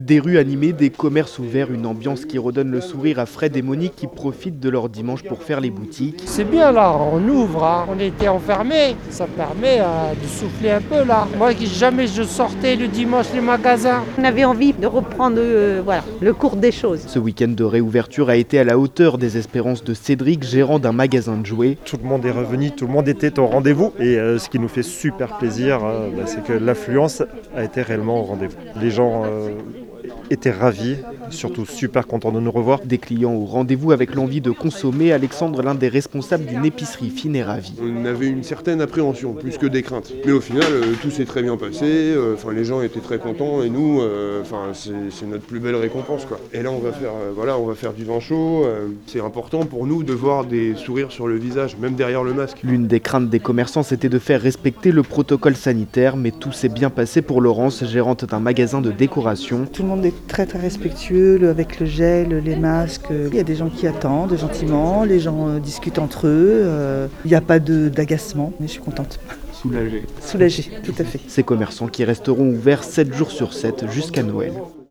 Des rues animées, des commerces ouverts, une ambiance qui redonne le sourire à Fred et Monique qui profitent de leur dimanche pour faire les boutiques. C'est bien là, on ouvre, hein. On était enfermés, ça permet de souffler un peu là. Moi, jamais je sortais le dimanche les magasins. On avait envie de reprendre le cours des choses. Ce week-end de réouverture a été à la hauteur des espérances de Cédric, gérant d'un magasin de jouets. Tout le monde est revenu, tout le monde était au rendez-vous et ce qui nous fait super plaisir, c'est que l'affluence a été réellement au rendez-vous. Les gens étaient ravis, surtout super contents de nous revoir. Des clients au rendez-vous avec l'envie de consommer. Alexandre, l'un des responsables d'une épicerie fine, est ravi. On avait une certaine appréhension, plus que des craintes. Mais au final, tout s'est très bien passé. Les gens étaient très contents et nous, c'est notre plus belle récompense, quoi. Et là, on va faire du vin chaud. C'est important pour nous de voir des sourires sur le visage, même derrière le masque. L'une des craintes des commerçants, c'était de faire respecter le protocole sanitaire, mais tout s'est bien passé pour Laurence, gérante d'un magasin de décoration. Tout le monde est très respectueux avec le gel, les masques. Il y a des gens qui attendent gentiment, les gens discutent entre eux. Il n'y a pas d'agacement, mais je suis contente. Soulagée. Soulagée, tout à fait. Ces commerçants qui resteront ouverts 7 jours sur 7 jusqu'à Noël.